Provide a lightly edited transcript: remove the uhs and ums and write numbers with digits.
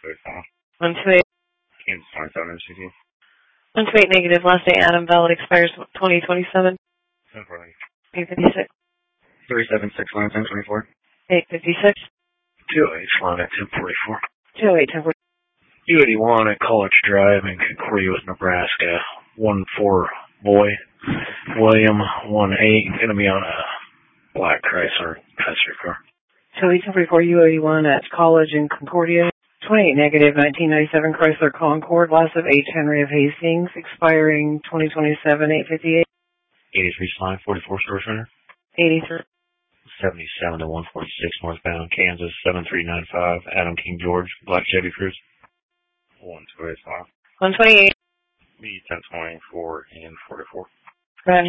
128. Kansas 27 MCT. 128 negative. Last day Adam valid expires 2027. 856. 3761 1024. 856. 208 Flying at 1044. 208 1040. 281 at College Drive in Concordia, Nebraska. 14 boy. William 18. Gonna be on a black Chrysler passenger car. 208 1044. U81 at College in Concordia. 28 negative. 1997 Chrysler Concord. Last of H. Henry of Hastings. Expiring 2027. 858. 83 Slime 44 Store Center. 83. 77 to 146 northbound Kansas 7395 Adam King George Black Chevy Cruze. 1285. 128. B 1024 and 44.